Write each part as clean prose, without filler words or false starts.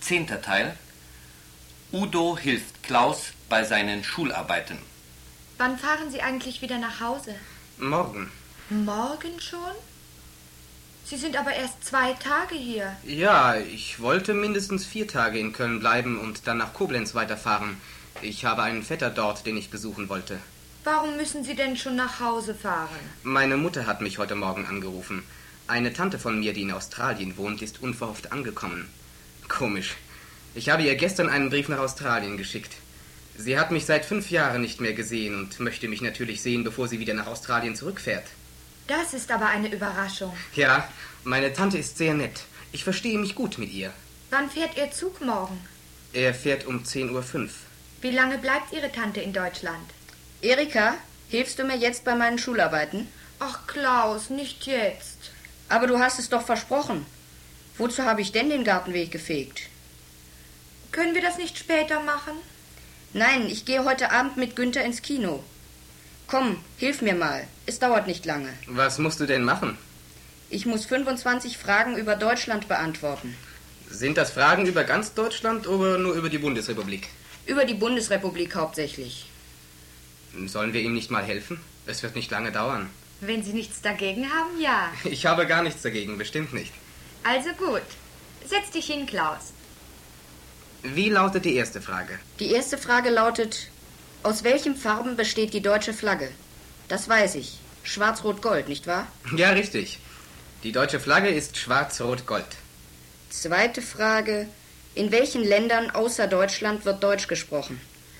10. Teil. Udo hilft Klaus bei seinen Schularbeiten. Wann fahren Sie eigentlich wieder nach Hause? Morgen. Morgen schon? Sie sind aber erst 2 Tage hier. Ja, ich wollte mindestens 4 Tage in Köln bleiben und dann nach Koblenz weiterfahren. Ich habe einen Vetter dort, den ich besuchen wollte. Warum müssen Sie denn schon nach Hause fahren? Meine Mutter hat mich heute Morgen angerufen. Eine Tante von mir, die in Australien wohnt, ist unverhofft angekommen. Komisch. Ich habe ihr gestern einen Brief nach Australien geschickt. Sie hat mich seit 5 Jahren nicht mehr gesehen und möchte mich natürlich sehen, bevor sie wieder nach Australien zurückfährt. Das ist aber eine Überraschung. Ja, meine Tante ist sehr nett. Ich verstehe mich gut mit ihr. Wann fährt Ihr Zug morgen? Er fährt um 10:05 Uhr. Wie lange bleibt Ihre Tante in Deutschland? Erika, hilfst du mir jetzt bei meinen Schularbeiten? Ach, Klaus, nicht jetzt. Aber du hast es doch versprochen. Wozu habe ich denn den Gartenweg gefegt? Können wir das nicht später machen? Nein, ich gehe heute Abend mit Günther ins Kino. Komm, hilf mir mal. Es dauert nicht lange. Was musst du denn machen? Ich muss 25 Fragen über Deutschland beantworten. Sind das Fragen über ganz Deutschland oder nur über die Bundesrepublik? Über die Bundesrepublik hauptsächlich. Sollen wir ihm nicht mal helfen? Es wird nicht lange dauern. Wenn Sie nichts dagegen haben, ja. Ich habe gar nichts dagegen, bestimmt nicht. Also gut. Setz dich hin, Klaus. Wie lautet die erste Frage? Die erste Frage lautet: Aus welchen Farben besteht die deutsche Flagge? Das weiß ich. Schwarz-Rot-Gold, nicht wahr? Ja, richtig. Die deutsche Flagge ist schwarz-rot-gold. Zweite Frage: In welchen Ländern außer Deutschland wird Deutsch gesprochen?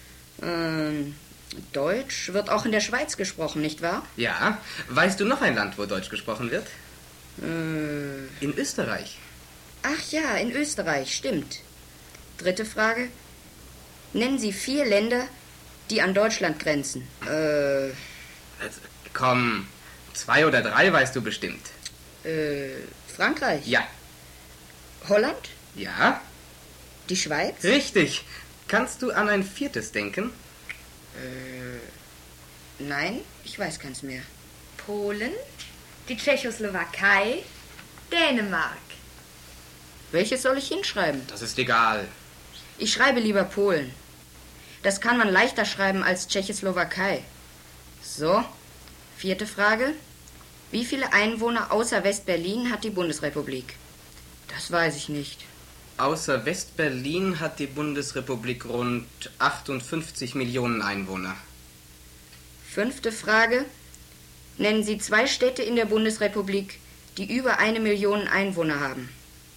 Deutsch wird auch in der Schweiz gesprochen, nicht wahr? Ja. Weißt du noch ein Land, wo Deutsch gesprochen wird? In Österreich. Ach ja, in Österreich, stimmt. Dritte Frage: Nennen Sie 4 Länder, die an Deutschland grenzen. Komm, 2 oder 3 weißt du bestimmt. Frankreich? Ja. Holland? Ja? Die Schweiz? Richtig. Kannst du an ein 4. denken? Nein, ich weiß keins mehr. Polen, die Tschechoslowakei, Dänemark. Welches soll ich hinschreiben? Das ist egal. Ich schreibe lieber Polen. Das kann man leichter schreiben als Tschechoslowakei. So, 4. Frage. Wie viele Einwohner außer West-Berlin hat die Bundesrepublik? Das weiß ich nicht. Außer West-Berlin hat die Bundesrepublik rund 58 Millionen Einwohner. 5. Frage. Nennen Sie 2 Städte in der Bundesrepublik, die über 1 Million Einwohner haben.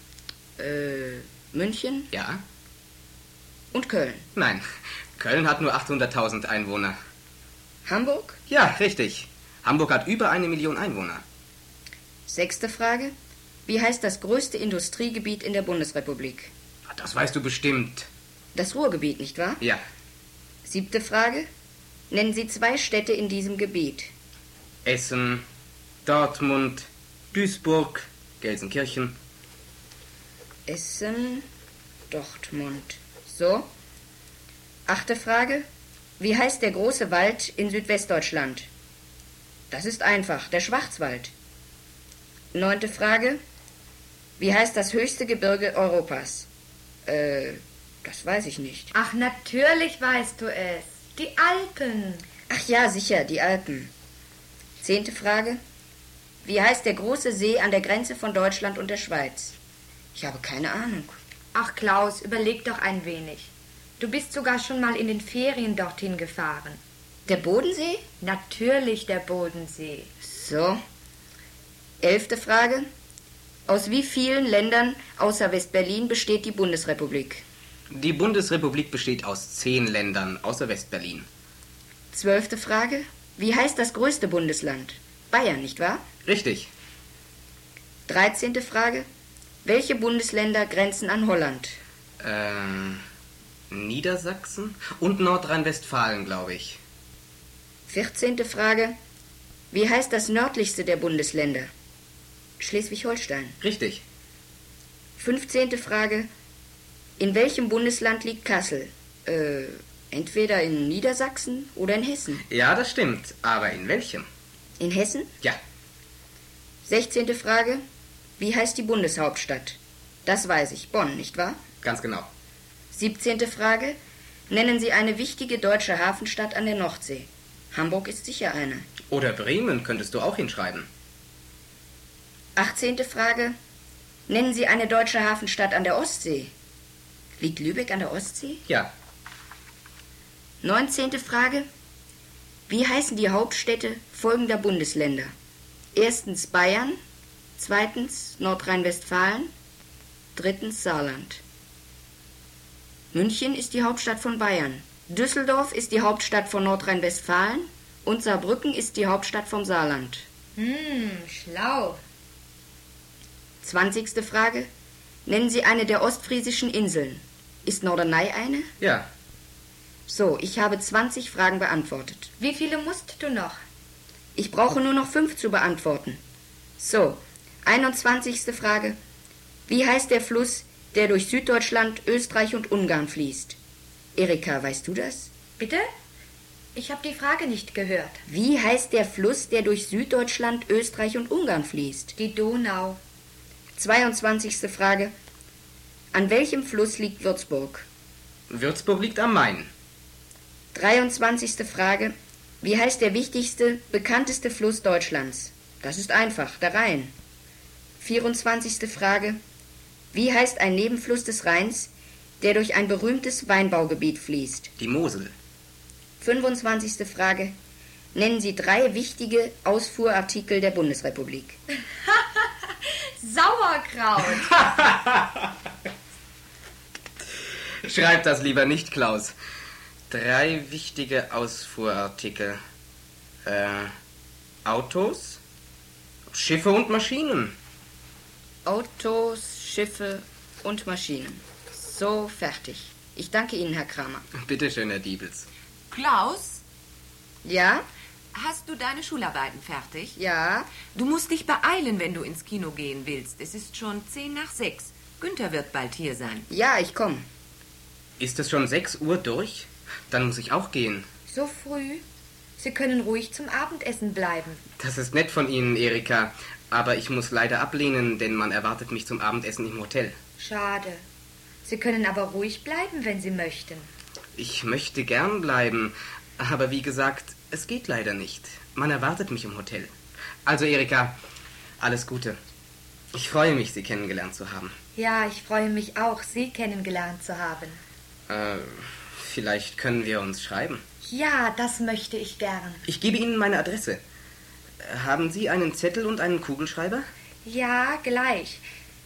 München Ja? und Köln. Nein, Köln hat nur 800.000 Einwohner. Hamburg? Ja, richtig. Hamburg hat über 1 Million Einwohner. 6. Frage. Wie heißt das größte Industriegebiet in der Bundesrepublik? Das weißt du bestimmt. Das Ruhrgebiet, nicht wahr? Ja. 7. Frage. Nennen Sie 2 Städte in diesem Gebiet. Essen, Dortmund, Duisburg, Gelsenkirchen. Essen, Dortmund. So. 8. Frage. Wie heißt der große Wald in Südwestdeutschland? Das ist einfach, der Schwarzwald. 9. Frage. Wie heißt das höchste Gebirge Europas? Das weiß ich nicht. Ach, natürlich weißt du es. Die Alpen. Ach ja, sicher, die Alpen. 10. Frage. Wie heißt der große See an der Grenze von Deutschland und der Schweiz? Ich habe keine Ahnung. Ach, Klaus, überleg doch ein wenig. Du bist sogar schon mal in den Ferien dorthin gefahren. Der Bodensee? Natürlich der Bodensee. So. 11. Frage. Aus wie vielen Ländern außer West-Berlin besteht die Bundesrepublik? Die Bundesrepublik besteht aus 10 Ländern, außer West-Berlin. 12. Frage. Wie heißt das größte Bundesland? Bayern, nicht wahr? Richtig. 13. Frage. Welche Bundesländer grenzen an Holland? Niedersachsen und Nordrhein-Westfalen, glaube ich. 14. Frage. Wie heißt das nördlichste der Bundesländer? Schleswig-Holstein. Richtig. 15. Frage. In welchem Bundesland liegt Kassel? Entweder in Niedersachsen oder in Hessen. Ja, das stimmt. Aber in welchem? In Hessen? Ja. 16. Frage. Wie heißt die Bundeshauptstadt? Das weiß ich. Bonn, nicht wahr? Ganz genau. 17. Frage. Nennen Sie eine wichtige deutsche Hafenstadt an der Nordsee. Hamburg ist sicher eine. Oder Bremen könntest du auch hinschreiben. 18. Frage. Nennen Sie eine deutsche Hafenstadt an der Ostsee. Liegt Lübeck an der Ostsee? Ja. 19. Frage. Wie heißen die Hauptstädte folgender Bundesländer? Erstens Bayern, zweitens Nordrhein-Westfalen, drittens Saarland. München ist die Hauptstadt von Bayern. Düsseldorf ist die Hauptstadt von Nordrhein-Westfalen und Saarbrücken ist die Hauptstadt vom Saarland. Schlau. 20. Frage. Nennen Sie eine der ostfriesischen Inseln. Ist Norderney eine? Ja. So, ich habe 20 Fragen beantwortet. Wie viele musst du noch? Ich brauche nur noch 5 zu beantworten. So, 21. Frage. Wie heißt der Fluss, der durch Süddeutschland, Österreich und Ungarn fließt? Erika, weißt du das? Bitte? Ich habe die Frage nicht gehört. Wie heißt der Fluss, der durch Süddeutschland, Österreich und Ungarn fließt? Die Donau. 22. Frage. An welchem Fluss liegt Würzburg? Würzburg liegt am Main. 23. Frage. Wie heißt der wichtigste, bekannteste Fluss Deutschlands? Das ist einfach, der Rhein. 24. Frage. Wie heißt ein Nebenfluss des Rheins, der durch ein berühmtes Weinbaugebiet fließt? Die Mosel. 25. Frage. Nennen Sie 3 wichtige Ausfuhrartikel der Bundesrepublik. Sauerkraut. Schreib das lieber nicht, Klaus. 3 wichtige Ausfuhrartikel. Autos, Schiffe und Maschinen. Autos, Schiffe und Maschinen. So, fertig. Ich danke Ihnen, Herr Kramer. Bitte schön, Herr Diebels. Klaus, Ja? hast du deine Schularbeiten fertig? Ja? Du musst dich beeilen, wenn du ins Kino gehen willst. Es ist schon 5:10. Günther wird bald hier sein. Ja, ich komme. Ist es schon 6 Uhr durch? Dann muss ich auch gehen. So früh? Sie können ruhig zum Abendessen bleiben. Das ist nett von Ihnen, Erika. Aber ich muss leider ablehnen, denn man erwartet mich zum Abendessen im Hotel. Schade. Sie können aber ruhig bleiben, wenn Sie möchten. Ich möchte gern bleiben, aber wie gesagt, es geht leider nicht. Man erwartet mich im Hotel. Also, Erika, alles Gute. Ich freue mich, Sie kennengelernt zu haben. Ja, ich freue mich auch, Sie kennengelernt zu haben. Vielleicht können wir uns schreiben. Ja, das möchte ich gern. Ich gebe Ihnen meine Adresse. Haben Sie einen Zettel und einen Kugelschreiber? Ja, gleich.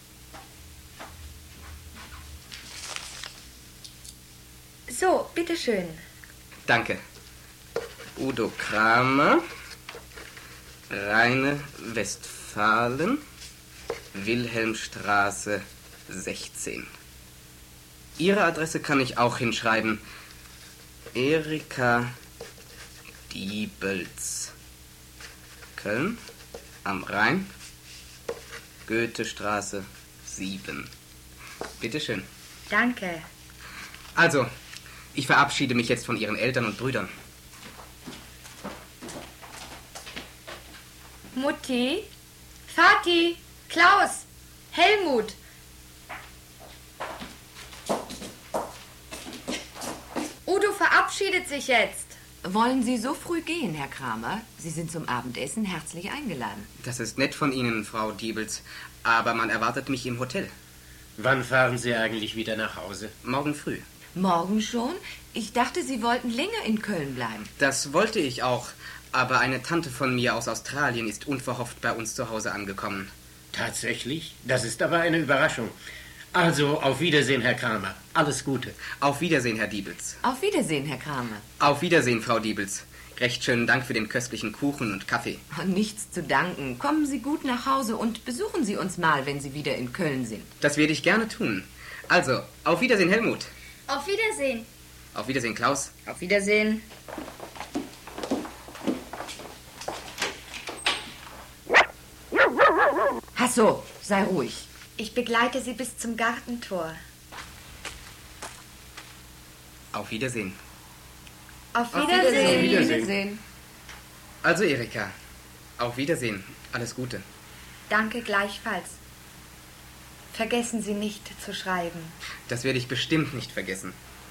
So, bitteschön. Danke. Udo Kramer, Rheine Westfalen, Wilhelmstraße 16. Ihre Adresse kann ich auch hinschreiben. Erika Diebels. Köln, am Rhein, Goethestraße 7. Bitteschön. Danke. Also, ich verabschiede mich jetzt von Ihren Eltern und Brüdern. Mutti, Vati, Klaus, Helmut. Udo verabschiedet sich jetzt. Wollen Sie so früh gehen, Herr Kramer? Sie sind zum Abendessen herzlich eingeladen. Das ist nett von Ihnen, Frau Diebels, aber man erwartet mich im Hotel. Wann fahren Sie eigentlich wieder nach Hause? Morgen früh. Morgen schon? Ich dachte, Sie wollten länger in Köln bleiben. Das wollte ich auch, aber eine Tante von mir aus Australien ist unverhofft bei uns zu Hause angekommen. Tatsächlich? Das ist aber eine Überraschung. Also, auf Wiedersehen, Herr Kramer. Alles Gute. Auf Wiedersehen, Herr Diebels. Auf Wiedersehen, Herr Kramer. Auf Wiedersehen, Frau Diebels. Recht schönen Dank für den köstlichen Kuchen und Kaffee. Nichts zu danken. Kommen Sie gut nach Hause und besuchen Sie uns mal, wenn Sie wieder in Köln sind. Das werde ich gerne tun. Also, auf Wiedersehen, Helmut. Auf Wiedersehen. Auf Wiedersehen, Klaus. Auf Wiedersehen. Hasso, sei ruhig. Ich begleite Sie bis zum Gartentor. Auf Wiedersehen. Auf Auf Wiedersehen. Wiedersehen. Also, Erika, auf Wiedersehen. Alles Gute. Danke gleichfalls. Vergessen Sie nicht zu schreiben. Das werde ich bestimmt nicht vergessen.